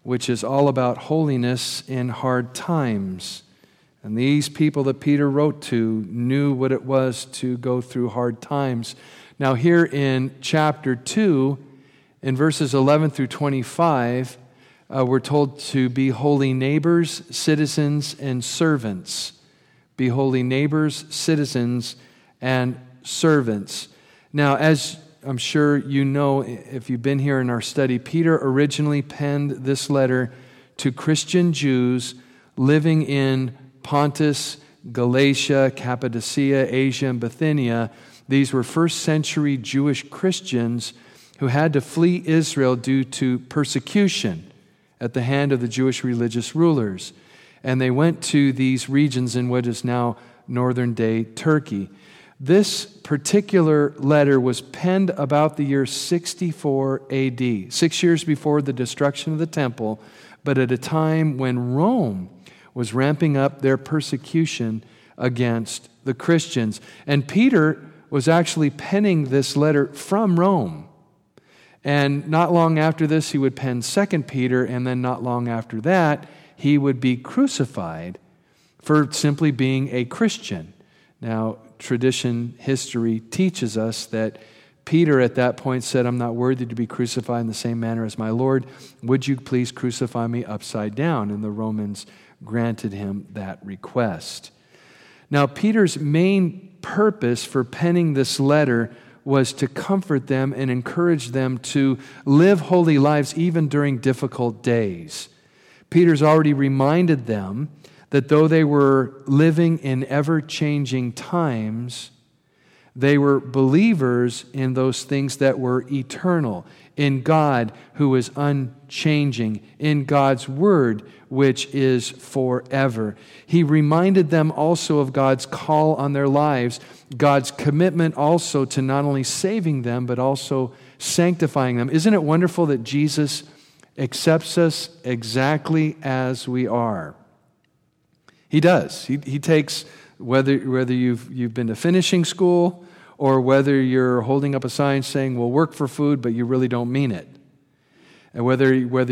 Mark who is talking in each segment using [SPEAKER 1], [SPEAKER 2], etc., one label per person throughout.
[SPEAKER 1] which is all about holiness in hard times. And these people that Peter wrote to knew what it was to go through hard times. Now here in chapter 2, in verses 11 through 25, we're told to be holy neighbors, citizens, and servants. Be holy neighbors, citizens, and servants. Now, as I'm sure you know, if you've been here in our study, Peter originally penned this letter to Christian Jews living in Pontus, Galatia, Cappadocia, Asia, and Bithynia. These were first century Jewish Christians who had to flee Israel due to persecution at the hand of the Jewish religious rulers. And they went to these regions in what is now northern-day Turkey. This particular letter was penned about the year 64 AD, 6 years before the destruction of the temple, but at a time when Rome was ramping up their persecution against the Christians. And Peter was actually penning this letter from Rome. And not long after this, he would pen 2 Peter, and then not long after that, he would be crucified for simply being a Christian. Now, tradition, history teaches us that Peter at that point said, "I'm not worthy to be crucified in the same manner as my Lord. Would you please crucify me upside down?" And the Romans granted him that request. Now, Peter's main purpose for penning this letter was to comfort them and encourage them to live holy lives even during difficult days. Peter's already reminded them that though they were living in ever-changing times, they were believers in those things that were eternal, in God who is unchanging, in God's Word which is forever. He reminded them also of God's call on their lives, God's commitment also to not only saving them, but also sanctifying them. Isn't it wonderful that Jesus accepts us exactly as we are? He does. He takes, whether you've been to finishing school or whether you're holding up a sign saying, "We'll work for food," but you really don't mean it. And whether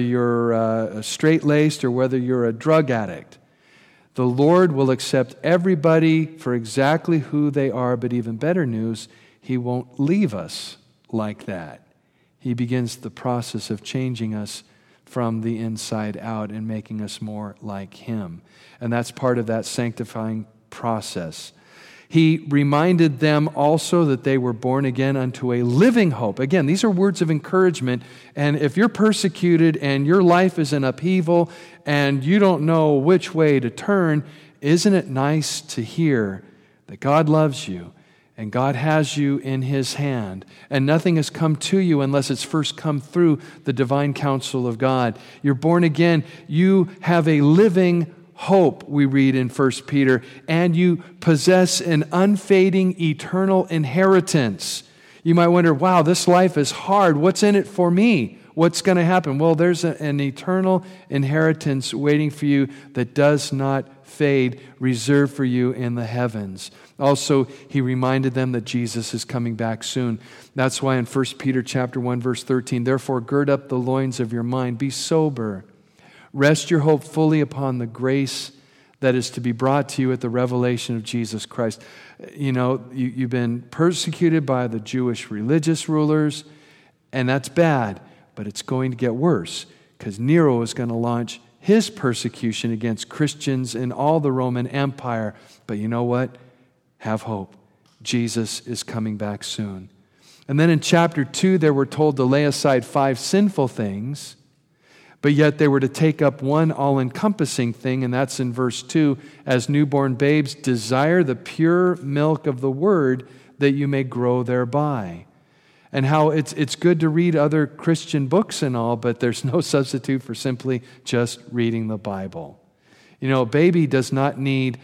[SPEAKER 1] you're straight-laced or whether you're a drug addict, the Lord will accept everybody for exactly who they are, but even better news, He won't leave us like that. He begins the process of changing us from the inside out and making us more like Him. And that's part of that sanctifying process. He reminded them also that they were born again unto a living hope. Again, these are words of encouragement. And if you're persecuted and your life is in upheaval and you don't know which way to turn, isn't it nice to hear that God loves you and God has you in His hand, and nothing has come to you unless it's first come through the divine counsel of God. You're born again. You have a living hope, we read in 1 Peter, and you possess an unfading eternal inheritance. You might wonder, wow, this life is hard. What's in it for me? What's going to happen? Well, there's an eternal inheritance waiting for you that does not fade, reserved for you in the heavens. Also, he reminded them that Jesus is coming back soon. That's why in 1 Peter chapter 1, verse 13, "Therefore gird up the loins of your mind, be sober. Rest your hope fully upon the grace that is to be brought to you at the revelation of Jesus Christ." You know, you've been persecuted by the Jewish religious rulers, and that's bad, but it's going to get worse because Nero is going to launch his persecution against Christians in all the Roman Empire. But you know what? Have hope. Jesus is coming back soon. And then in chapter 2, they were told to lay aside 5 sinful things, but yet they were to take up one all-encompassing thing, and that's in verse 2, "As newborn babes, desire the pure milk of the Word, that you may grow thereby." And how it's good to read other Christian books and all, but there's no substitute for simply just reading the Bible. You know, a baby does not need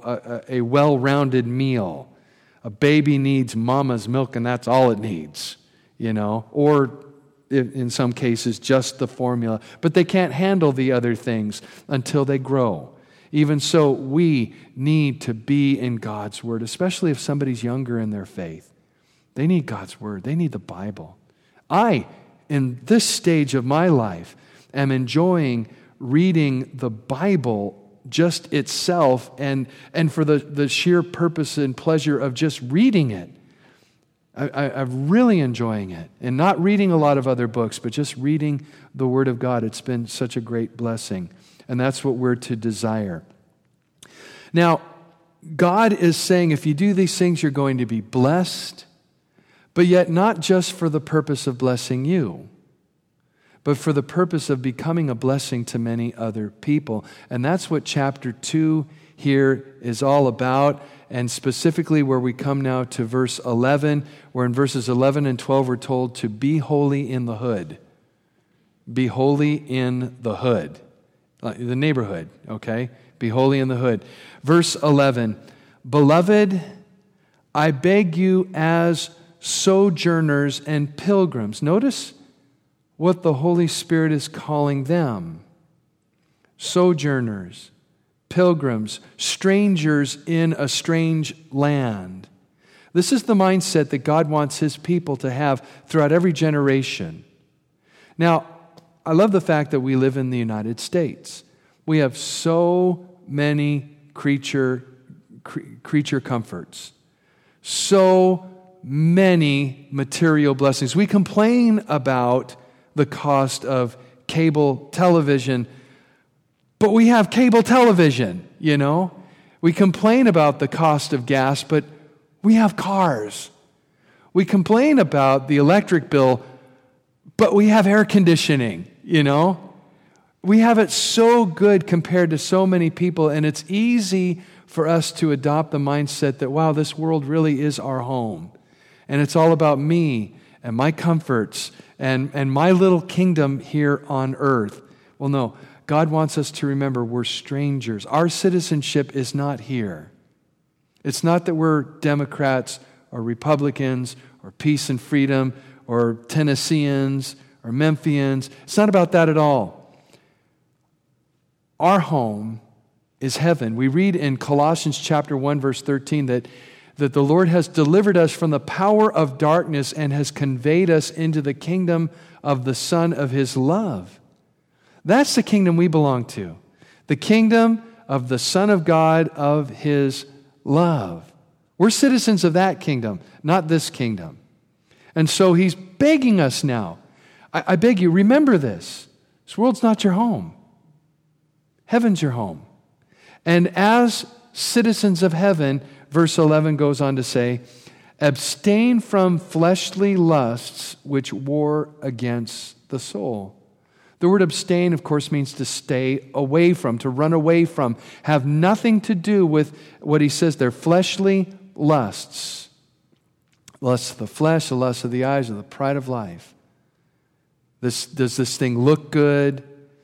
[SPEAKER 1] a well-rounded meal. A baby needs mama's milk, and that's all it needs, you know, or in some cases, just the formula. But they can't handle the other things until they grow. Even so, we need to be in God's Word, especially if somebody's younger in their faith. They need God's Word. They need the Bible. In this stage of my life, am enjoying reading the Bible just itself and for the sheer purpose and pleasure of just reading it. I'm really enjoying it. And not reading a lot of other books, but just reading the Word of God. It's been such a great blessing. And that's what we're to desire. Now, God is saying if you do these things, you're going to be blessed, but yet not just for the purpose of blessing you, but for the purpose of becoming a blessing to many other people. And that's what chapter 2 here is all about. And specifically where we come now to verse 11, where in verses 11 and 12 we're told to be holy in the hood. Be holy in the hood. The neighborhood, okay? Be holy in the hood. Verse 11, Beloved, I beg you as sojourners and pilgrims. Notice what the Holy Spirit is calling them. Sojourners, pilgrims, strangers in a strange land. This is the mindset that God wants His people to have throughout every generation. Now, I love the fact that we live in the United States. We have so many creature comforts, so many material blessings. We complain about the cost of cable television, but we have cable television, you know. We complain about the cost of gas, but we have cars. We complain about the electric bill, but we have air conditioning, you know. We have it so good compared to so many people, and it's easy for us to adopt the mindset that, wow, this world really is our home. And it's all about me and my comforts and my little kingdom here on earth. Well, no, God wants us to remember we're strangers. Our citizenship is not here. It's not that we're Democrats or Republicans or peace and freedom or Tennesseans or Memphians. It's not about that at all. Our home is heaven. We read in Colossians chapter 1, verse 13 that the Lord has delivered us from the power of darkness and has conveyed us into the kingdom of the Son of His love. That's the kingdom we belong to. The kingdom of the Son of God of His love. We're citizens of that kingdom, not this kingdom. And so He's begging us now. I beg you, remember this. This world's not your home. Heaven's your home. And as citizens of heaven, verse 11 goes on to say, abstain from fleshly lusts which war against the soul. The word abstain, of course, means to stay away from, to run away from, have nothing to do with what he says there, fleshly lusts. Lusts of the flesh, the lusts of the eyes, or the pride of life. Does this thing look good?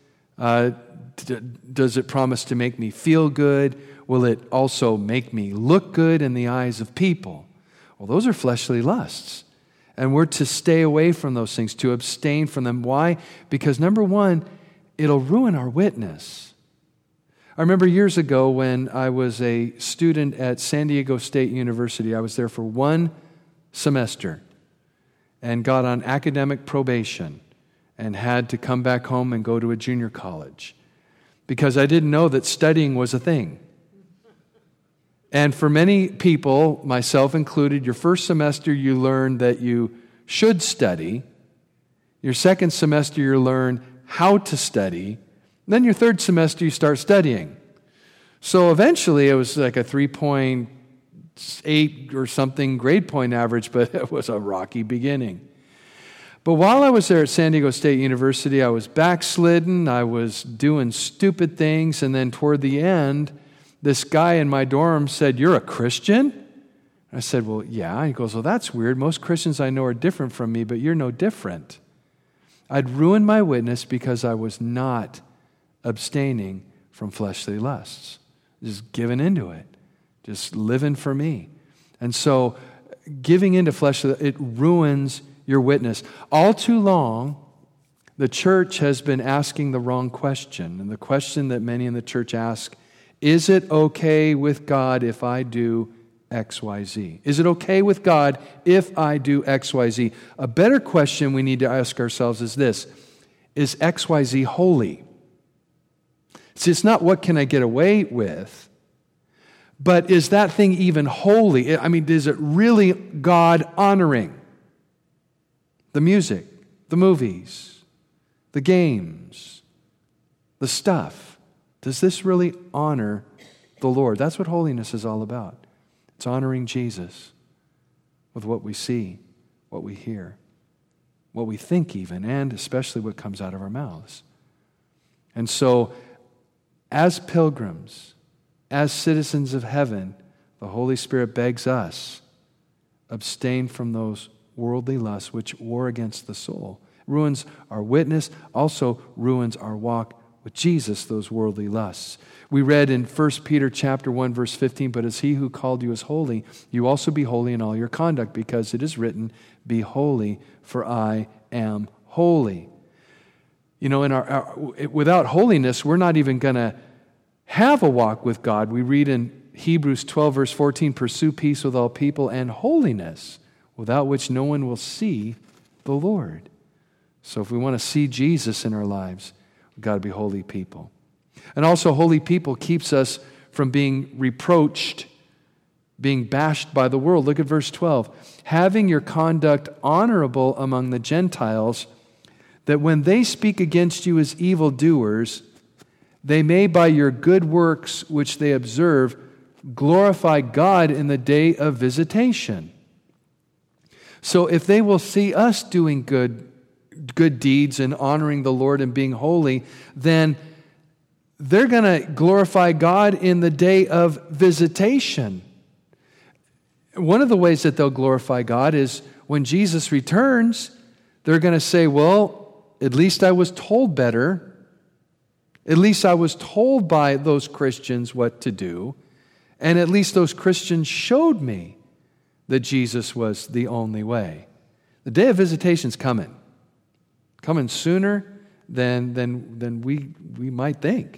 [SPEAKER 1] Does it promise to make me feel good? Will it also make me look good in the eyes of people? Well, those are fleshly lusts. And we're to stay away from those things, to abstain from them. Why? Because number one, it'll ruin our witness. I remember years ago when I was a student at San Diego State University. I was there for 1 semester and got on academic probation and had to come back home and go to a junior college because I didn't know that studying was a thing. And for many people, myself included, your first semester you learn that you should study. Your second semester you learn how to study. Then your third semester you start studying. So eventually it was like a 3.8 or something grade point average, but it was a rocky beginning. But while I was there at San Diego State University, I was backslidden, I was doing stupid things, and then toward the end, this guy in my dorm said, "You're a Christian?" I said, "Well, yeah." He goes, "Well, that's weird. Most Christians I know are different from me, but you're no different." I'd ruined my witness because I was not abstaining from fleshly lusts, just giving into it, just living for me. And so giving into fleshly, it ruins your witness. All too long, the church has been asking the wrong question. And the question that many in the church ask, is it okay with God if I do X, Y, Z? Is it okay with God if I do X, Y, Z? A better question we need to ask ourselves is this: is XYZ holy? See, it's not what can I get away with, but is that thing even holy? I mean, is it really God-honoring? The music, the movies, the games, the stuff. Does this really honor the Lord? That's what holiness is all about. It's honoring Jesus with what we see, what we hear, what we think even, and especially what comes out of our mouths. And so, as pilgrims, as citizens of heaven, the Holy Spirit begs us, abstain from those worldly lusts which war against the soul. Ruins our witness, also ruins our walk with Jesus, those worldly lusts. We read in 1 Peter chapter 1, verse 15, but as he who called you is holy, you also be holy in all your conduct, because it is written, be holy, for I am holy. You know, without holiness, we're not even going to have a walk with God. We read in Hebrews 12, verse 14, pursue peace with all people and holiness, without which no one will see the Lord. So if we want to see Jesus in our lives, we've got to be holy people. And also, holy people keeps us from being reproached, being bashed by the world. Look at verse 12. Having your conduct honorable among the Gentiles, that when they speak against you as evildoers, they may by your good works which they observe glorify God in the day of visitation. So if they will see us doing good deeds and honoring the Lord and being holy, then they're going to glorify God in the day of visitation. One of the ways that they'll glorify God is when Jesus returns, they're going to say, well, at least I was told better. At least I was told by those Christians what to do. And at least those Christians showed me that Jesus was the only way. The day of visitation's coming. Coming sooner than we might think.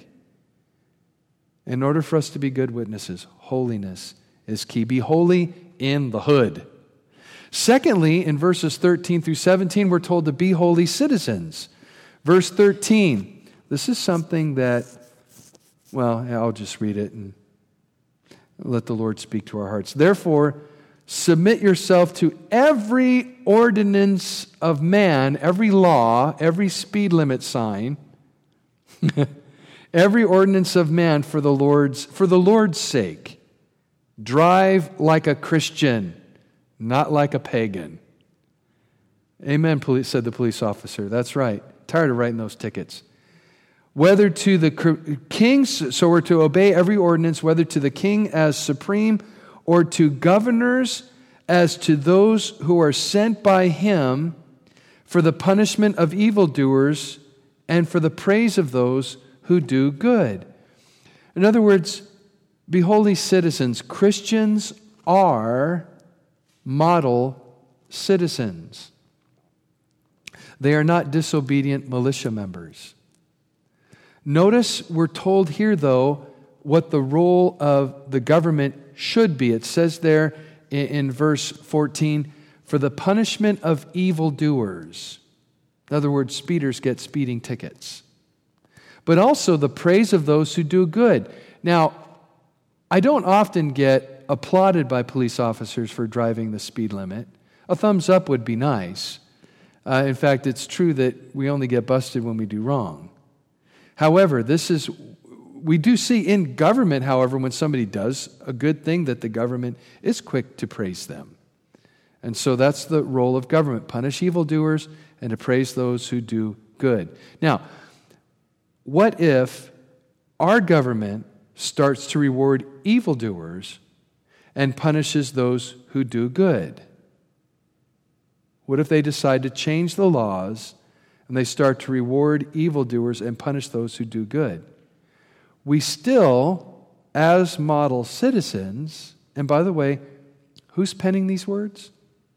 [SPEAKER 1] In order for us to be good witnesses, holiness is key. Be holy in the hood. Secondly, in verses 13 through 17, we're told to be holy citizens. Verse 13, this is something that, well, I'll just read it and let the Lord speak to our hearts. Therefore, submit yourself to every ordinance of man, every law, every speed limit sign, every ordinance of man for the Lord's sake. Drive like a Christian, not like a pagan. Amen, said the police officer. That's right. Tired of writing those tickets. Whether to the kings, so we're to obey every ordinance, whether to the king as supreme or to governors as to those who are sent by him for the punishment of evildoers and for the praise of those who do good. In other words, be holy citizens. Christians are model citizens. They are not disobedient militia members. Notice we're told here, though, what the role of the government should be. It says there in verse 14, for the punishment of evildoers. In other words, speeders get speeding tickets. But also the praise of those who do good. Now, I don't often get applauded by police officers for driving the speed limit. A thumbs up would be nice. In fact, it's true that we only get busted when we do wrong. However, we do see in government, however, when somebody does a good thing, that the government is quick to praise them. And so that's the role of government, punish evildoers and to praise those who do good. Now, what if our government starts to reward evildoers and punishes those who do good? What if they decide to change the laws and they start to reward evildoers and punish those who do good? We still, as model citizens, and by the way, who's penning these words?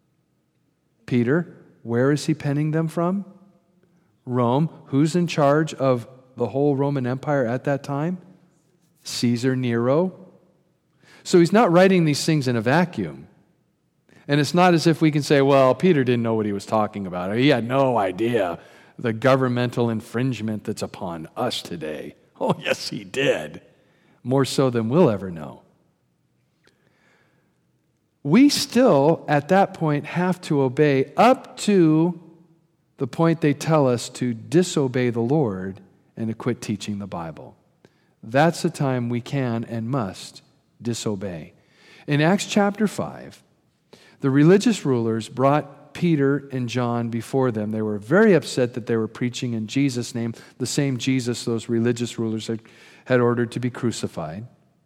[SPEAKER 1] Peter. Where is he penning them from? Rome. Who's in charge of the whole Roman Empire at that time? Caesar Nero. So he's not writing these things in a vacuum. And it's not as if we can say, well, Peter didn't know what he was talking about. He had no idea the governmental infringement that's upon us today. Oh, yes, he did. More so than we'll ever know. We still, at that point, have to obey up to the point they tell us to disobey the Lord and to quit teaching the Bible. That's the time we can and must disobey. In Acts chapter 5, the religious rulers brought Peter and John before them. They were very upset that they were preaching in Jesus' name, the same Jesus those religious rulers had ordered to be crucified.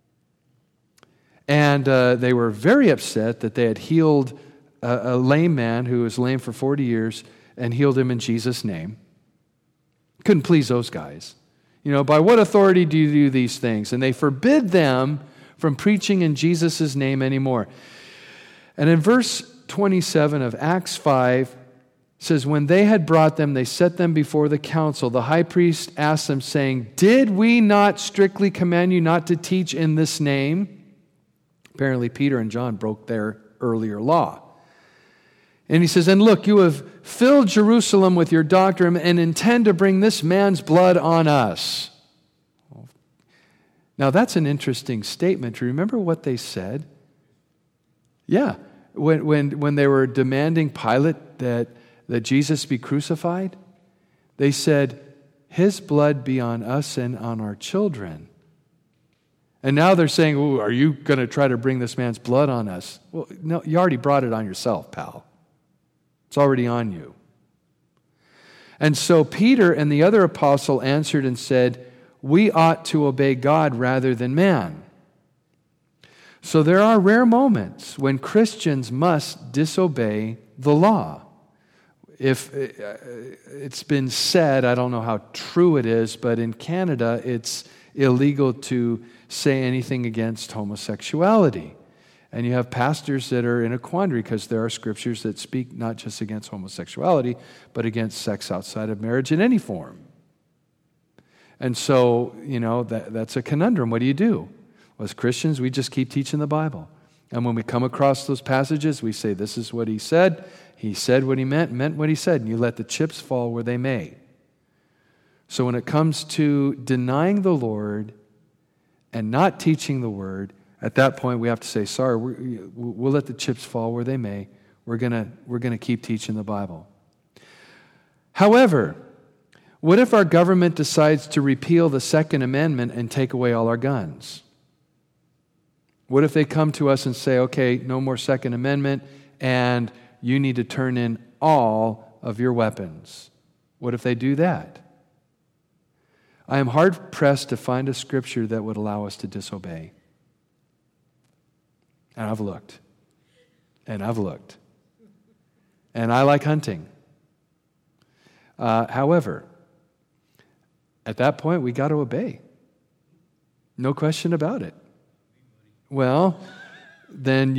[SPEAKER 1] And they were very upset that they had healed a lame man who was lame for 40 years and healed him in Jesus' name. Couldn't please those guys. By what authority do you do these things? And they forbid them from preaching in Jesus' name anymore. And in verse 27 of Acts 5, says, when they had brought them, they set them before the council. The high priest asked them, saying, did we not strictly command you not to teach in this name? Apparently, Peter and John broke their earlier law. And he says, and look, you have filled Jerusalem with your doctrine and intend to bring this man's blood on us. Now, that's an interesting statement. Remember what they said? Yeah. When they were demanding Pilate that Jesus be crucified, they said, his blood be on us and on our children. And now they're saying, oh, are you going to try to bring this man's blood on us? Well, no, you already brought it on yourself, pal. It's already on you. And so Peter and the other apostle answered and said, we ought to obey God rather than man. So there are rare moments when Christians must disobey the law. If it's been said, I don't know how true it is, but in Canada it's illegal to say anything against homosexuality. And you have pastors that are in a quandary because there are scriptures that speak not just against homosexuality, but against sex outside of marriage in any form. And so, that's a conundrum. What do you do? Well, as Christians, we just keep teaching the Bible. And when we come across those passages, we say, this is what he said. He said what he meant what he said. And you let the chips fall where they may. So when it comes to denying the Lord and not teaching the Word, at that point we have to say, sorry, we'll let the chips fall where they may. We're gonna keep teaching the Bible. However, what if our government decides to repeal the Second Amendment and take away all our guns? What if they come to us and say, okay, no more Second Amendment, and you need to turn in all of your weapons? What if they do that? I am hard-pressed to find a scripture that would allow us to disobey. And I've looked. And I've looked. And I like hunting. However, at that point, we got to obey. No question about it. Well, then,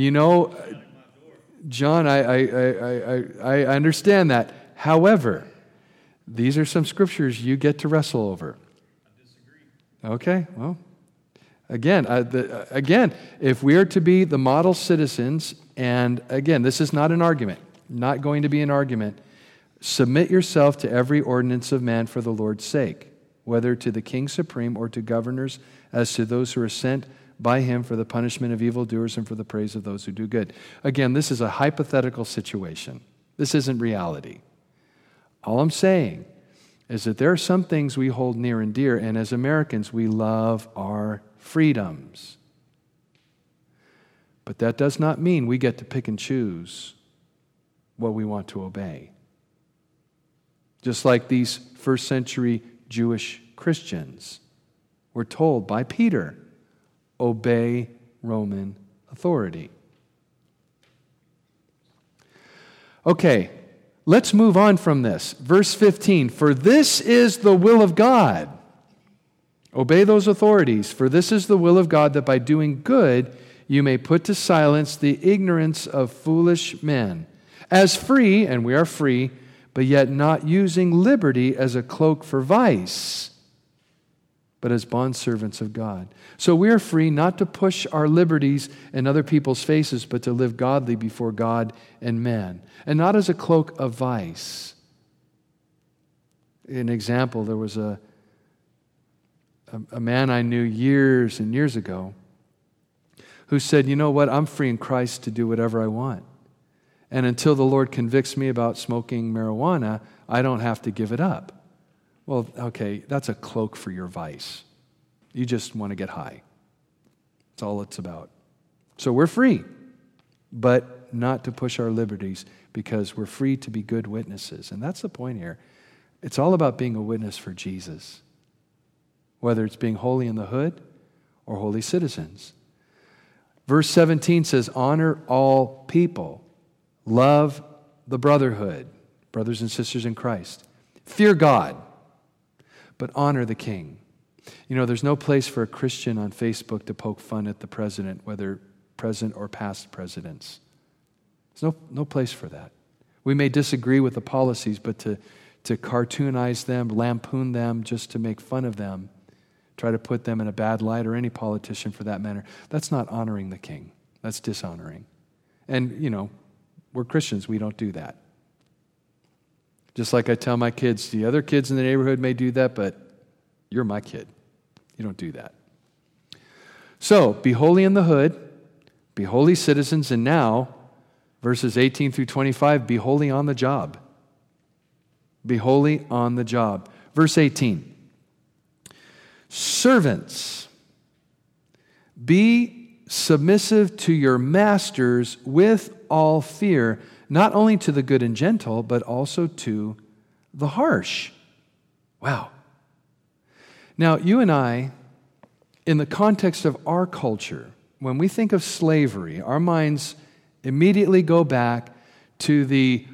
[SPEAKER 1] John, I understand that. However, these are some scriptures you get to wrestle over. Okay, well, again, if we are to be the model citizens, and again, this is not an argument, not going to be an argument, submit yourself to every ordinance of man for the Lord's sake, whether to the king supreme or to governors, as to those who are sent by him for the punishment of evildoers and for the praise of those who do good. Again, this is a hypothetical situation. This isn't reality. All I'm saying is that there are some things we hold near and dear, and as Americans, we love our freedoms. But that does not mean we get to pick and choose what we want to obey. Just like these first century Jewish Christians were told by Peter, obey Roman authority. Okay. Let's move on from this. Verse 15, for this is the will of God. Obey those authorities, for this is the will of God, that by doing good you may put to silence the ignorance of foolish men. As free, and we are free, but yet not using liberty as a cloak for vice, but as bondservants of God. So we are free not to push our liberties in other people's faces, but to live godly before God and man, and not as a cloak of vice. An example, there was a man I knew years and years ago who said, you know what, I'm free in Christ to do whatever I want. And until the Lord convicts me about smoking marijuana, I don't have to give it up. Well, okay, that's a cloak for your vice. You just want to get high. That's all it's about. So we're free, but not to push our liberties, because we're free to be good witnesses. And that's the point here. It's all about being a witness for Jesus, whether it's being holy in the hood or holy citizens. Verse 17 says, honor all people. Love the brotherhood, brothers and sisters in Christ. Fear God, but honor the king. You know, there's no place for a Christian on Facebook to poke fun at the president, whether present or past presidents. There's no place for that. We may disagree with the policies, but to cartoonize them, lampoon them, just to make fun of them, try to put them in a bad light, or any politician for that matter, that's not honoring the king. That's dishonoring. And, you know, we're Christians, we don't do that. Just like I tell my kids, the other kids in the neighborhood may do that, but you're my kid. You don't do that. So, be holy in the hood, be holy citizens, and now, verses 18 through 25, be holy on the job. Be holy on the job. Verse 18. Servants, be submissive to your masters with all fear, not only to the good and gentle, but also to the harsh. Wow. Now, you and I, in the context of our culture, when we think of slavery, our minds immediately go back to the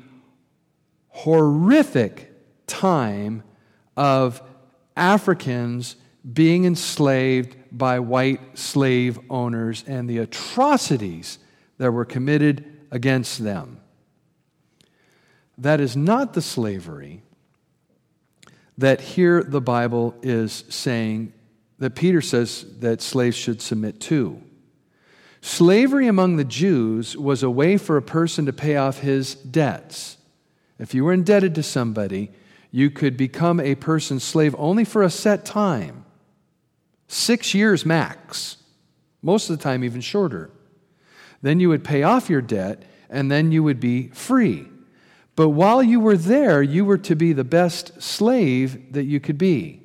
[SPEAKER 1] horrific time of Africans being enslaved by white slave owners and the atrocities that were committed against them. That is not the slavery that here the Bible is saying, that Peter says that slaves should submit to. Slavery among the Jews was a way for a person to pay off his debts. If you were indebted to somebody, you could become a person's slave only for a set time. 6 years max. Most of the time even shorter. Then you would pay off your debt, and then you would be free. But while you were there, you were to be the best slave that you could be.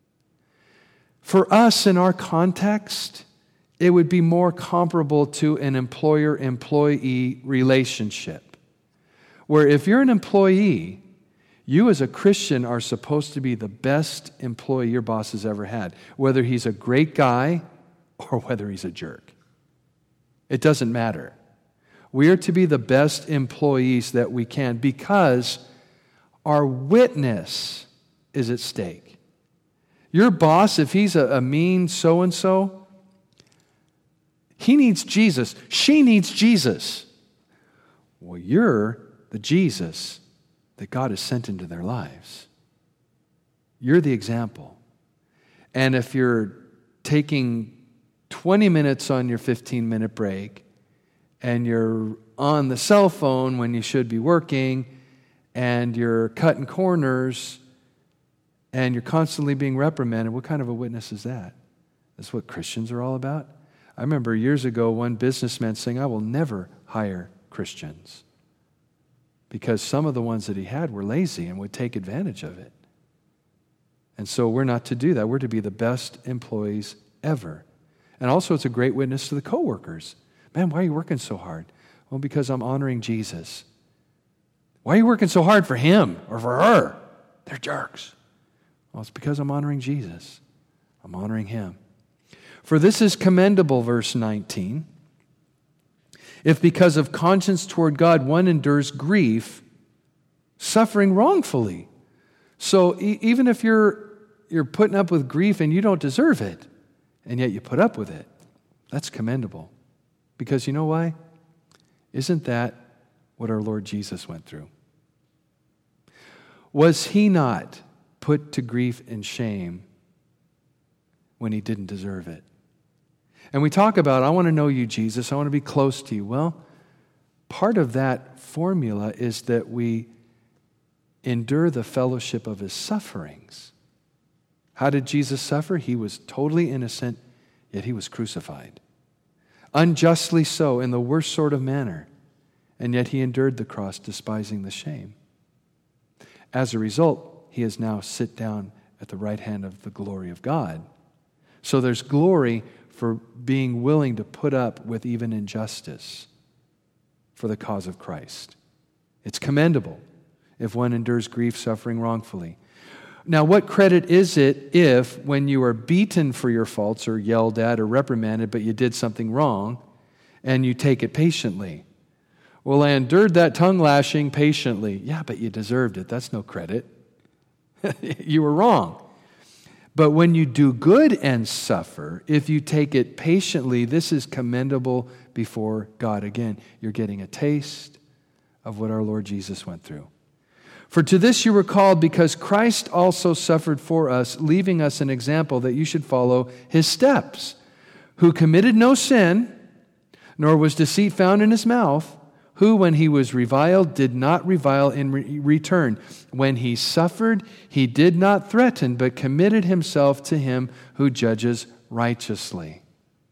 [SPEAKER 1] For us, in our context, it would be more comparable to an employer-employee relationship, where if you're an employee, you as a Christian are supposed to be the best employee your boss has ever had, whether he's a great guy or whether he's a jerk. It doesn't matter. We are to be the best employees that we can, because our witness is at stake. Your boss, if he's a mean so-and-so, he needs Jesus. She needs Jesus. Well, you're the Jesus that God has sent into their lives. You're the example. And if you're taking 20 minutes on your 15-minute break, and you're on the cell phone when you should be working, and you're cutting corners, and you're constantly being reprimanded, what kind of a witness is that? That's what Christians are all about. I remember years ago one businessman saying, I will never hire Christians, because some of the ones that he had were lazy and would take advantage of it. And so we're not to do that. We're to be the best employees ever. And also it's a great witness to the coworkers. Man, why are you working so hard? Well, because I'm honoring Jesus. Why are you working so hard for him or for her? They're jerks. Well, it's because I'm honoring Jesus. I'm honoring him. For this is commendable, verse 19, if because of conscience toward God one endures grief, suffering wrongfully. So even if you're putting up with grief and you don't deserve it, and yet you put up with it, that's commendable. Because you know why? Isn't that what our Lord Jesus went through? Was he not put to grief and shame when he didn't deserve it? And we talk about, I want to know you, Jesus. I want to be close to you. Well, part of that formula is that we endure the fellowship of his sufferings. How did Jesus suffer? He was totally innocent, yet he was crucified. Unjustly so, in the worst sort of manner, and yet he endured the cross, despising the shame. As a result, he is now sit down at the right hand of the glory of God. So there's glory for being willing to put up with even injustice for the cause of Christ. It's commendable if one endures grief, suffering wrongfully. Now, what credit is it if, when you are beaten for your faults or yelled at or reprimanded, but you did something wrong, and you take it patiently? Well, I endured that tongue lashing patiently. Yeah, but you deserved it. That's no credit. You were wrong. But when you do good and suffer, if you take it patiently, this is commendable before God. Again, you're getting a taste of what our Lord Jesus went through. For to this you were called, because Christ also suffered for us, leaving us an example that you should follow his steps, who committed no sin, nor was deceit found in his mouth, who, when he was reviled, did not revile in return. When he suffered, he did not threaten, but committed himself to him who judges righteously.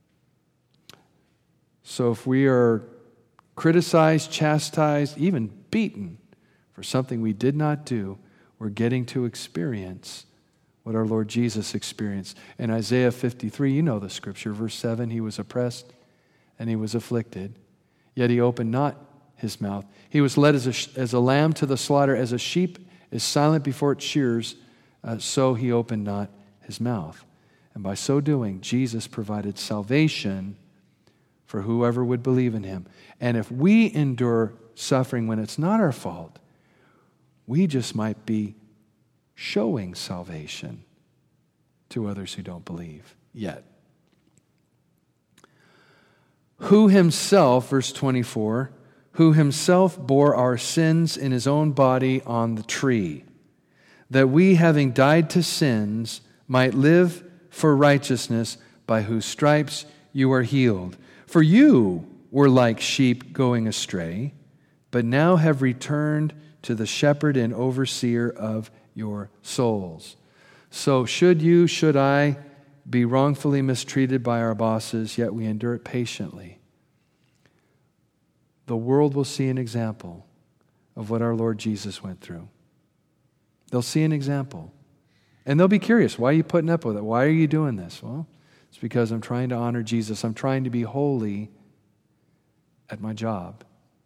[SPEAKER 1] So if we are criticized, chastised, even beaten for something we did not do, we're getting to experience what our Lord Jesus experienced. In Isaiah 53, you know the scripture, verse 7, he was oppressed and he was afflicted, yet he opened not his mouth. He was led as a lamb to the slaughter, as a sheep is silent before its shearers, so he opened not his mouth. And by so doing, Jesus provided salvation for whoever would believe in him. And if we endure suffering when it's not our fault, we just might be showing salvation to others who don't believe yet. Who himself, verse 24, who himself bore our sins in his own body on the tree, that we, having died to sins, might live for righteousness, by whose stripes you are healed. For you were like sheep going astray, but now have returned to the shepherd and overseer of your souls. So should I be wrongfully mistreated by our bosses, yet we endure it patiently, the world will see an example of what our Lord Jesus went through. They'll see an example. And they'll be curious, why are you putting up with it? Why are you doing this? Well, it's because I'm trying to honor Jesus. I'm trying to be holy at my job.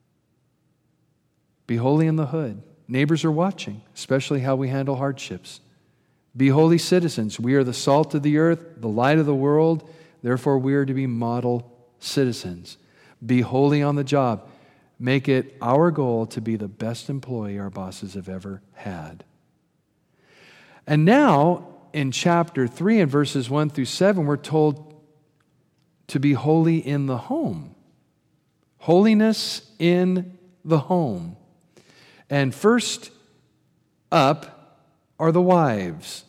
[SPEAKER 1] Be holy in the hood. Neighbors are watching, especially how we handle hardships. Be holy citizens. We are the salt of the earth, the light of the world. Therefore, we are to be model citizens. Be holy on the job. Make it our goal to be the best employee our bosses have ever had. And now, in chapter 3 and verses 1 through 7, we're told to be holy in the home. Holiness in the home. And first up are the wives.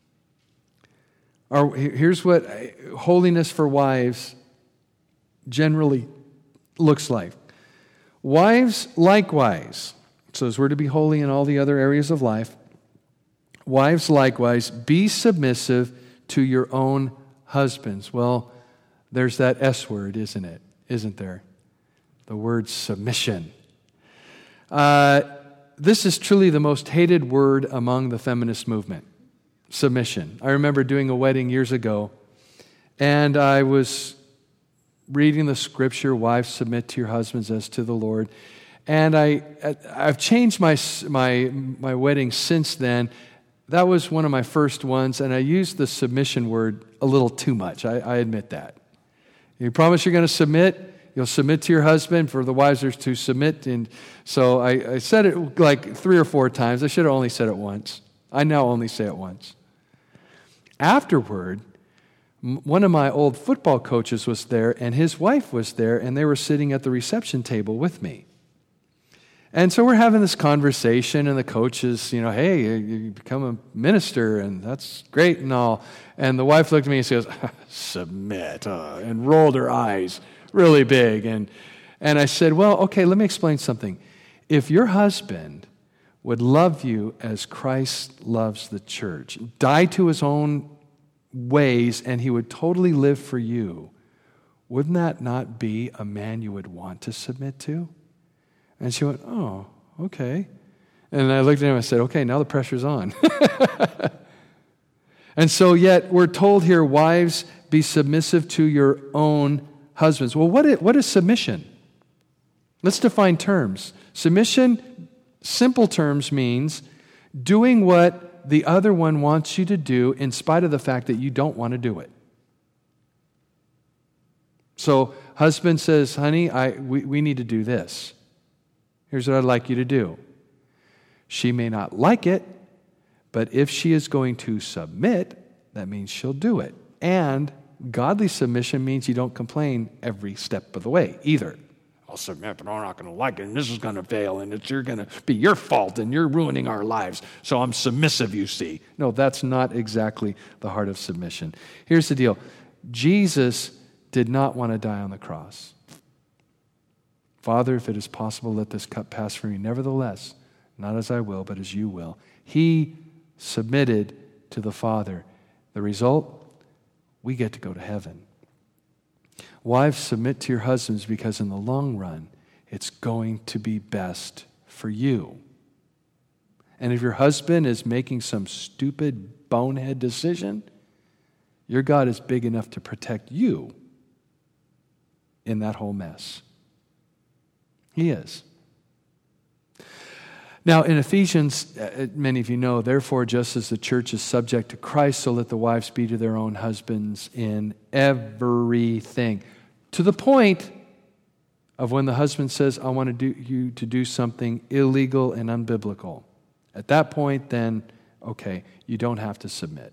[SPEAKER 1] Here's what holiness for wives generally looks like. Wives likewise, so as we're to be holy in all the other areas of life, wives likewise, be submissive to your own husbands. Well, there's that S word, isn't it? Isn't there? The word submission. This is truly the most hated word among the feminist movement, submission. I remember doing a wedding years ago, and I was reading the scripture, wives, submit to your husbands as to the Lord. And I've changed my wedding since then. That was one of my first ones, and I used the submission word a little too much. I admit that. You promise you're going to submit? You'll submit to your husband. For the wives are to submit. And so I said it like 3 or 4 times. I should have only said it once. I now only say it once. Afterward, one of my old football coaches was there, and his wife was there, and they were sitting at the reception table with me. And so we're having this conversation, and the coach is, hey, you become a minister, and that's great and all. And the wife looked at me and says, submit, and rolled her eyes really big. And I said, well, okay, let me explain something. If your husband would love you as Christ loves the church, die to his own ways, and he would totally live for you, wouldn't that not be a man you would want to submit to? And she went, oh, okay. And I looked at him and I said, okay, now the pressure's on. And so yet we're told here, wives, be submissive to your own husbands. Well, what is submission? Let's define terms. Submission, simple terms, means doing what the other one wants you to do in spite of the fact that you don't want to do it. So husband says, honey, we need to do this. Here's what I'd like you to do. She may not like it, but if she is going to submit, that means she'll do it. And godly submission means you don't complain every step of the way either. I'll submit, but I'm not going to like it, and this is going to fail, and it's going to be your fault, and you're ruining our lives, so I'm submissive, you see. No, that's not exactly the heart of submission. Here's the deal. Jesus did not want to die on the cross. Father, if it is possible, let this cup pass from me. Nevertheless, not as I will, but as you will. He submitted to the Father. The result, we get to go to heaven. Wives, submit to your husbands because in the long run, it's going to be best for you. And if your husband is making some stupid bonehead decision, your God is big enough to protect you in that whole mess. He is. Now, in Ephesians, many of you know, therefore, just as the church is subject to Christ, so let the wives be to their own husbands in everything. To the point of when the husband says, I want you to do something illegal and unbiblical. At that point, then, okay, you don't have to submit.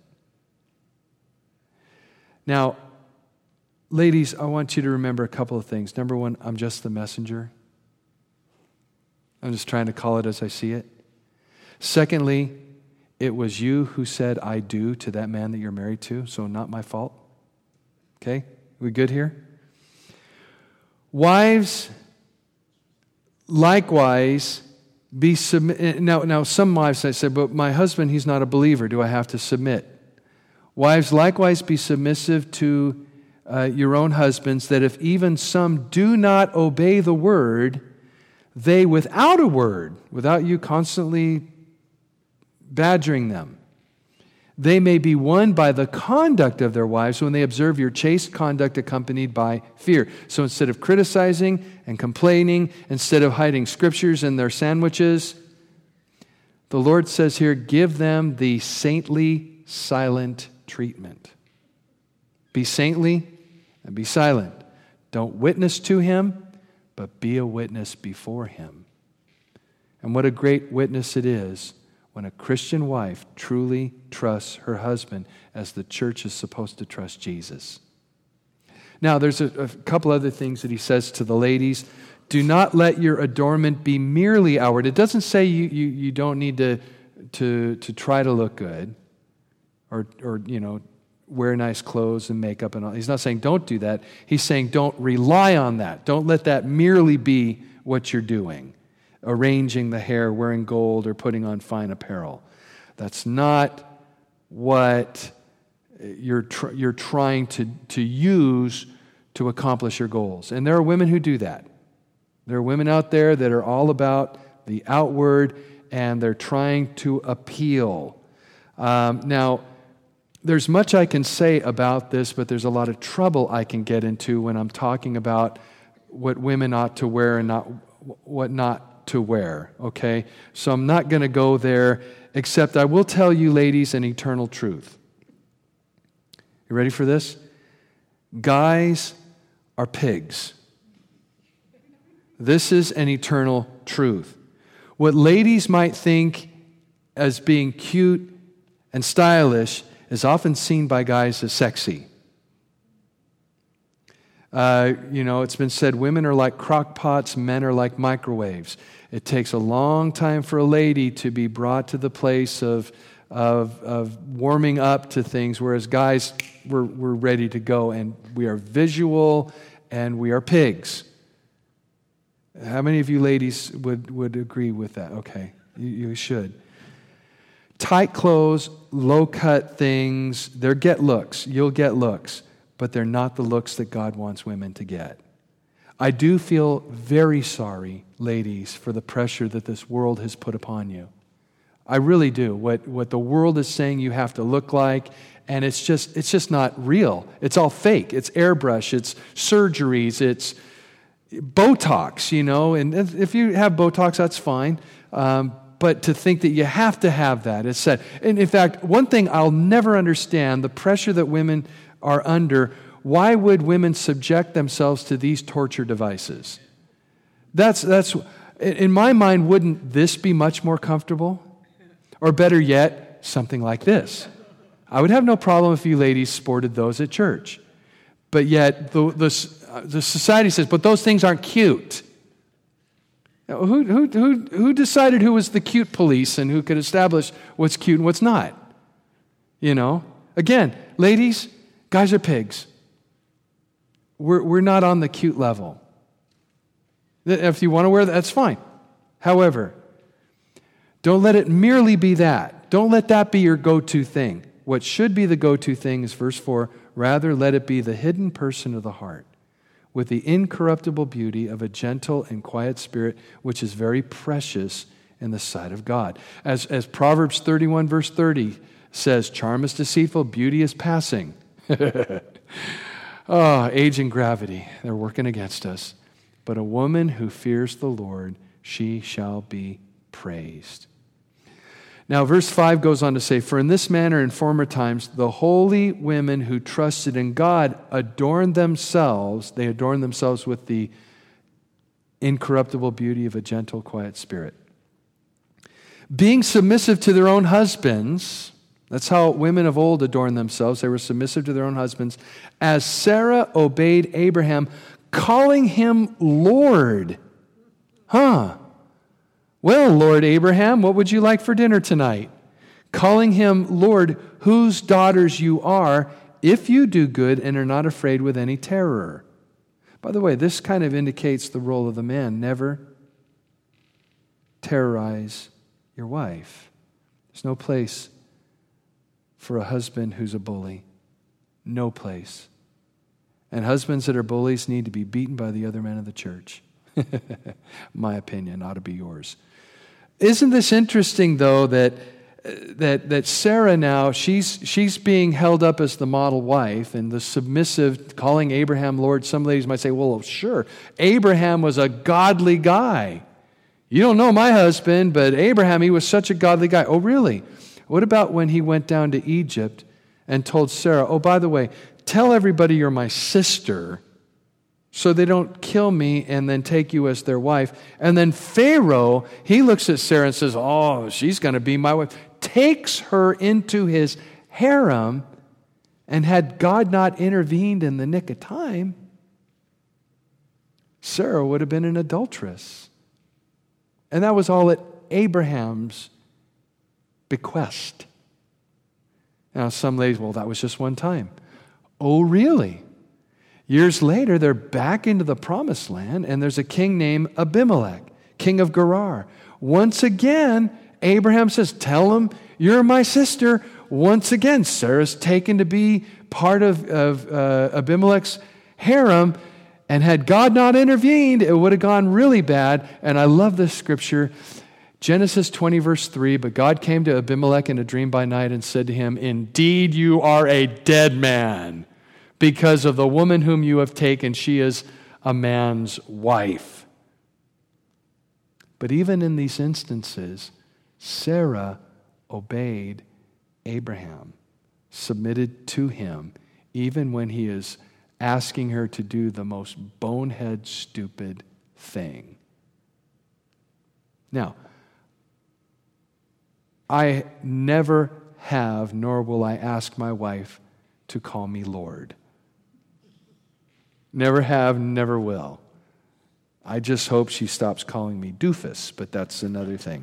[SPEAKER 1] Now, ladies, I want you to remember a couple of things. Number one, I'm just the messenger. I'm just trying to call it as I see it. Secondly, it was you who said I do to that man that you're married to, so not my fault. Okay? We good here? Wives, likewise, be submit. Now, some wives, I said, but my husband, he's not a believer. Do I have to submit? Wives, likewise, be submissive to your own husbands, that if even some do not obey the word, they without a word, without you constantly badgering them, they may be won by the conduct of their wives when they observe your chaste conduct accompanied by fear. So instead of criticizing and complaining, instead of hiding scriptures in their sandwiches, the Lord says here, give them the saintly, silent treatment. Be saintly and be silent. Don't witness to him, but be a witness before him. And what a great witness it is when a Christian wife truly trusts her husband as the church is supposed to trust Jesus. Now, there's a couple other things that he says to the ladies. Do not let your adornment be merely outward. It doesn't say you don't need to try to look good or wear nice clothes and makeup and all. He's not saying don't do that. He's saying don't rely on that. Don't let that merely be what you're doing. Arranging the hair, wearing gold, or putting on fine apparel. That's not what you're trying to use to accomplish your goals. And there are women who do that. There are women out there that are all about the outward and they're trying to appeal. Now, there's much I can say about this, but there's a lot of trouble I can get into when I'm talking about what women ought to wear and what not to wear, okay? So I'm not going to go there, except I will tell you, ladies, an eternal truth. You ready for this? Guys are pigs. This is an eternal truth. What ladies might think as being cute and stylish is often seen by guys as sexy. It's been said women are like crock pots, men are like microwaves. It takes a long time for a lady to be brought to the place of warming up to things, whereas guys, we're ready to go, and we are visual and we are pigs. How many of you ladies would agree with that? Okay. You should. Tight clothes, low-cut things, they'll get looks. You'll get looks. But they're not the looks that God wants women to get. I do feel very sorry, ladies, for the pressure that this world has put upon you. I really do. What the world is saying you have to look like, and it's just not real. It's all fake. It's airbrush. It's surgeries. It's Botox, and if you have Botox, that's fine. But to think that you have to have that, it's said. And in fact, one thing I'll never understand, the pressure that women are under, why would women subject themselves to these torture devices? That's in my mind, wouldn't this be much more comfortable? Or better yet, something like this. I would have no problem if you ladies sported those at church. But yet, the society says, but those things aren't cute. Now, who decided who was the cute police and who could establish what's cute and what's not? Again, ladies, guys are pigs. We're not on the cute level. If you want to wear that, that's fine. However, don't let it merely be that. Don't let that be your go-to thing. What should be the go-to thing is verse 4, rather let it be the hidden person of the heart, with the incorruptible beauty of a gentle and quiet spirit, which is very precious in the sight of God. As Proverbs 31 verse 30 says, charm is deceitful, beauty is passing. Age and gravity, they're working against us. But a woman who fears the Lord, she shall be praised. Now, verse 5 goes on to say, for in this manner in former times, the holy women who trusted in God adorned themselves with the incorruptible beauty of a gentle, quiet spirit. Being submissive to their own husbands, that's how women of old adorned themselves. They were submissive to their own husbands, as Sarah obeyed Abraham, calling him Lord. Well, Lord Abraham, what would you like for dinner tonight? Calling him Lord, whose daughters you are, if you do good and are not afraid with any terror. By the way, this kind of indicates the role of the man. Never terrorize your wife. There's no place for a husband who's a bully. No place. And husbands that are bullies need to be beaten by the other men of the church. My opinion ought to be yours. Isn't this interesting, though, that Sarah now, she's being held up as the model wife, and the submissive, calling Abraham Lord. Some ladies might say, well, sure, Abraham was a godly guy. You don't know my husband, but Abraham, he was such a godly guy. Oh, really? What about when he went down to Egypt and told Sarah, oh, by the way, tell everybody you're my sister, so they don't kill me and then take you as their wife. And then Pharaoh, he looks at Sarah and says, oh, she's going to be my wife. Takes her into his harem, and had God not intervened in the nick of time, Sarah would have been an adulteress. And that was all at Abraham's bequest. Now, some ladies, well, that was just one time. Oh, really? Years later, they're back into the promised land, and there's a king named Abimelech, king of Gerar. Once again, Abraham says, tell him you're my sister. Once again, Sarah's taken to be part of Abimelech's harem, and had God not intervened, it would have gone really bad. And I love this scripture, Genesis 20, verse 3, but God came to Abimelech in a dream by night and said to him, indeed you are a dead man, because of the woman whom you have taken. She is a man's wife. But even in these instances, Sarah obeyed Abraham, submitted to him, even when he is asking her to do the most bonehead, stupid thing. Now, I never have, nor will I ask my wife to call me Lord. Never have, never will. I just hope she stops calling me doofus, but that's another thing.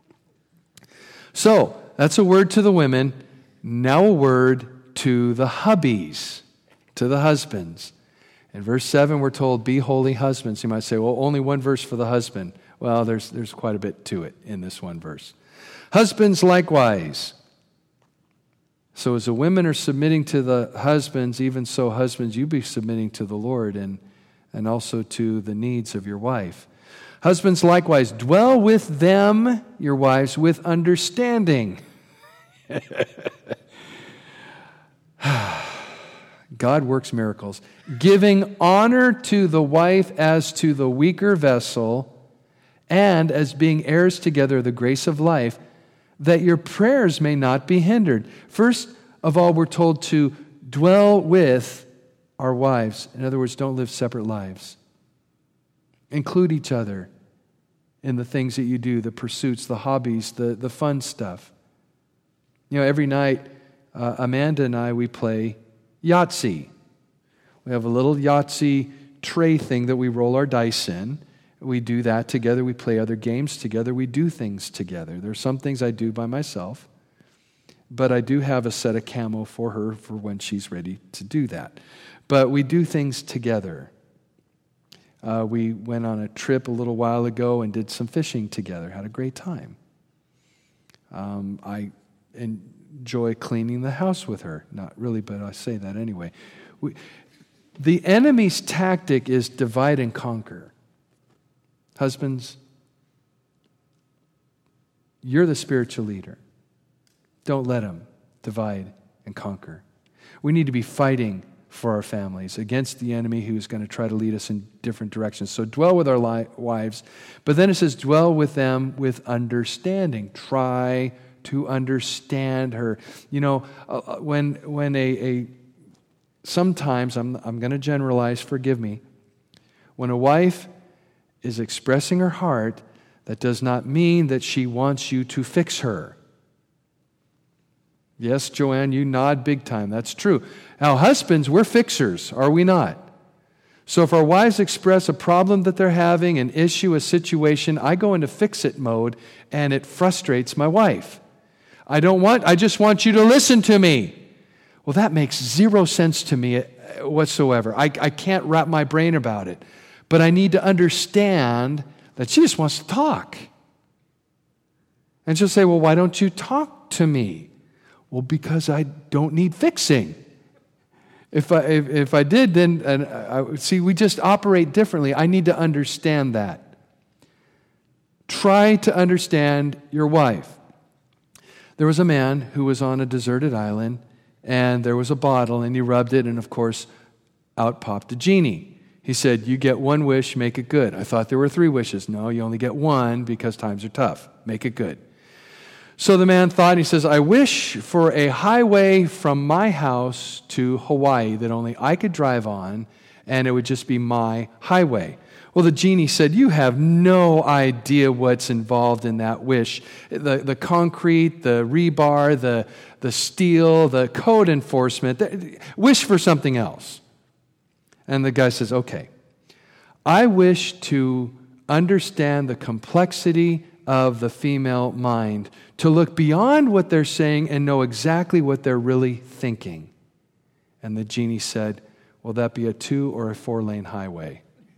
[SPEAKER 1] So, that's a word to the women. Now a word to the hubbies, to the husbands. In verse 7, we're told, be holy husbands. You might say, well, only one verse for the husband. Well, there's quite a bit to it in this one verse. Husbands likewise. So as the women are submitting to the husbands, even so husbands, you be submitting to the Lord and also to the needs of your wife. Husbands likewise, dwell with them, your wives, with understanding. God works miracles. Giving honor to the wife as to the weaker vessel, and as being heirs together of the grace of life, that your prayers may not be hindered. First of all, we're told to dwell with our wives. In other words, don't live separate lives. Include each other in the things that you do, the pursuits, the hobbies, the fun stuff. You know, every night, Amanda and I, we play Yahtzee. We have a little Yahtzee tray thing that we roll our dice in. We do that together. We play other games together. We do things together. There are some things I do by myself, but I do have a set of camo for her for when she's ready to do that. But we do things together. We went on a trip a little while ago and did some fishing together. Had a great time. I enjoy cleaning the house with her. Not really, but I say that anyway. The enemy's tactic is divide and conquer. Husbands, you're the spiritual leader. Don't let him divide and conquer. We need to be fighting for our families against the enemy who's going to try to lead us in different directions. So dwell with our wives, but then it says dwell with them with understanding. Try to understand her. You know, when sometimes, I'm going to generalize, forgive me, when a wife is expressing her heart, that does not mean that she wants you to fix her. Yes, Joanne, you nod big time. That's true. Now, husbands, we're fixers, are we not? So if our wives express a problem that they're having, an issue, a situation, I go into fix-it mode, and it frustrates my wife. I just want you to listen to me. Well, that makes zero sense to me whatsoever. I can't wrap my brain about it. But I need to understand that she just wants to talk. And she'll say, well, why don't you talk to me? Well, because I don't need fixing. If I did, then, see, we just operate differently. I need to understand that. Try to understand your wife. There was a man who was on a deserted island, and there was a bottle, and he rubbed it, and of course, out popped a genie. He said, you get one wish, make it good. I thought there were 3 wishes. No, you only get one because times are tough. Make it good. So the man thought, he says, I wish for a highway from my house to Hawaii that only I could drive on, and it would just be my highway. Well, the genie said, you have no idea what's involved in that wish. The concrete, the rebar, the steel, the code enforcement. Wish for something else. And the guy says, okay, I wish to understand the complexity of the female mind, to look beyond what they're saying and know exactly what they're really thinking. And the genie said, will that be a 2 or a 4-lane highway?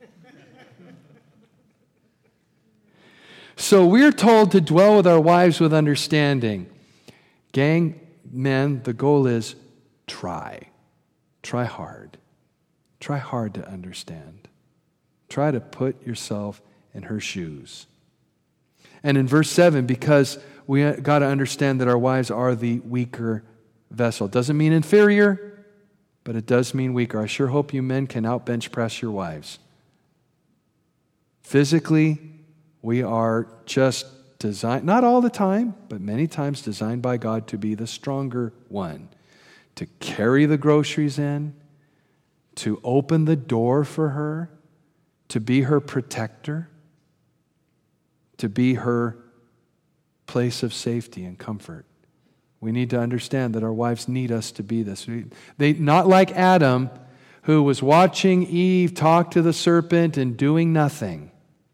[SPEAKER 1] So we're told to dwell with our wives with understanding. Gang, men, the goal is try. Try hard. Try hard to understand. Try to put yourself in her shoes. And in verse 7, because we got to understand that our wives are the weaker vessel. Doesn't mean inferior, but it does mean weaker. I sure hope you men can out-bench press your wives. Physically, we are just designed, not all the time, but many times designed by God to be the stronger one, to carry the groceries in, to open the door for her, to be her protector, to be her place of safety and comfort. We need to understand that our wives need us to be this. They, not like Adam, who was watching Eve talk to the serpent and doing nothing.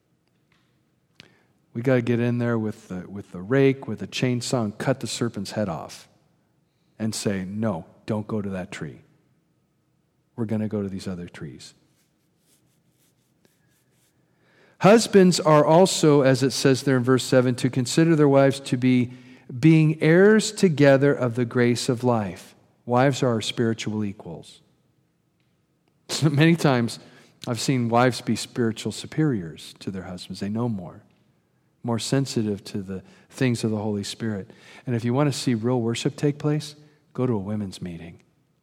[SPEAKER 1] We got to get in there with the rake, with a chainsaw, and cut the serpent's head off and say, no, don't go to that tree. We're going to go to these other trees. Husbands are also, as it says there in verse 7, to consider their wives to be being heirs together of the grace of life. Wives are our spiritual equals. So many times I've seen wives be spiritual superiors to their husbands. They know more sensitive to the things of the Holy Spirit. And if you want to see real worship take place, go to a women's meeting.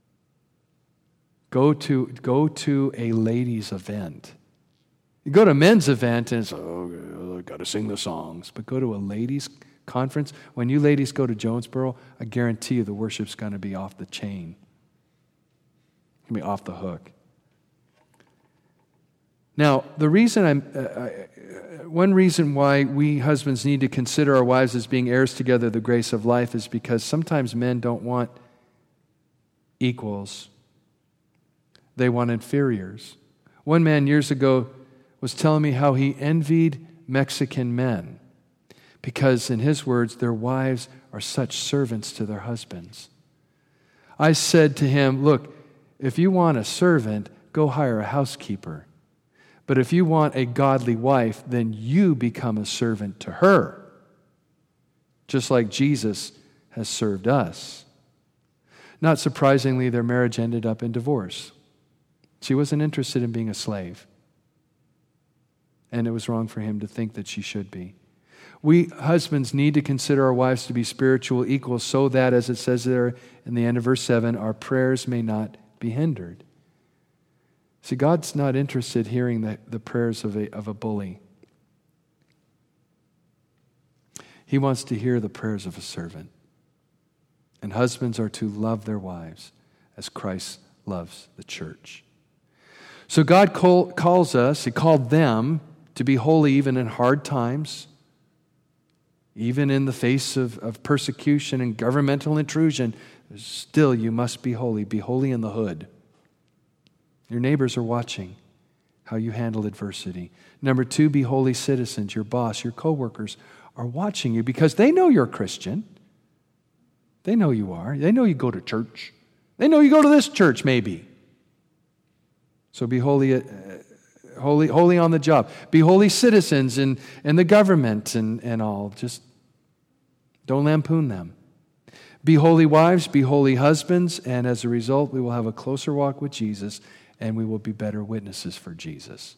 [SPEAKER 1] Go to a ladies' event. You go to a men's event and it's, I got to sing the songs. But go to a ladies' conference. When you ladies go to Jonesboro, I guarantee you the worship's going to be off the chain. It's going to be off the hook. Now, the reason one reason why we husbands need to consider our wives as being heirs together of the grace of life is because sometimes men don't want equals. They want inferiors. One man years ago was telling me how he envied Mexican men because, in his words, their wives are such servants to their husbands. I said to him, look, if you want a servant, go hire a housekeeper. But if you want a godly wife, then you become a servant to her, just like Jesus has served us. Not surprisingly, their marriage ended up in divorce. She wasn't interested in being a slave, and it was wrong for him to think that she should be. We husbands need to consider our wives to be spiritual equals so that, as it says there in the end of verse 7, our prayers may not be hindered. See, God's not interested in hearing the prayers of a bully. He wants to hear the prayers of a servant. And husbands are to love their wives as Christ loves the church. So God calls us, He called them to be holy even in hard times, even in the face of persecution and governmental intrusion. Still, you must be holy. Be holy in the hood. Your neighbors are watching how you handle adversity. Number 2, be holy citizens. Your boss, your coworkers are watching you because they know you're a Christian. They know you are. They know you go to church. They know you go to this church maybe. So be holy, holy on the job. Be holy citizens in the government and all. Just don't lampoon them. Be holy wives, be holy husbands, and as a result, we will have a closer walk with Jesus and we will be better witnesses for Jesus.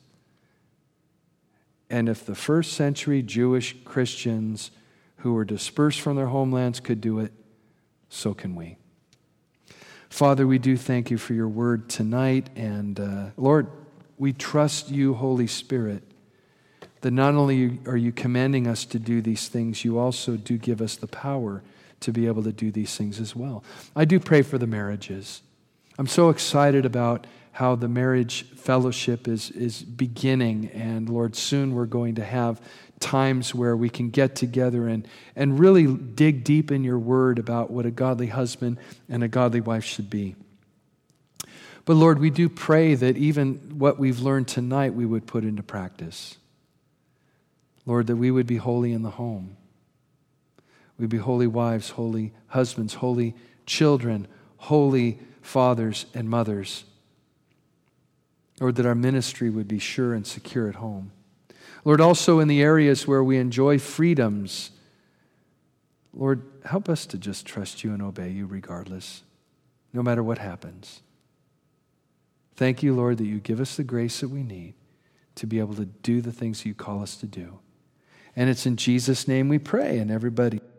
[SPEAKER 1] And if the first century Jewish Christians who were dispersed from their homelands could do it, so can we. Father, we do thank you for your word tonight. And Lord, we trust you, Holy Spirit, that not only are you commanding us to do these things, you also do give us the power to be able to do these things as well. I do pray for the marriages. I'm so excited about how the marriage fellowship is beginning. And Lord, soon we're going to have times where we can get together and really dig deep in your word about what a godly husband and a godly wife should be. But Lord, we do pray that even what we've learned tonight we would put into practice. Lord, that we would be holy in the home. We'd be holy wives, holy husbands, holy children, holy fathers and mothers. Lord, that our ministry would be sure and secure at home. Lord, also in the areas where we enjoy freedoms, Lord, help us to just trust you and obey you regardless, no matter what happens. Thank you, Lord, that you give us the grace that we need to be able to do the things you call us to do. And it's in Jesus' name we pray, and everybody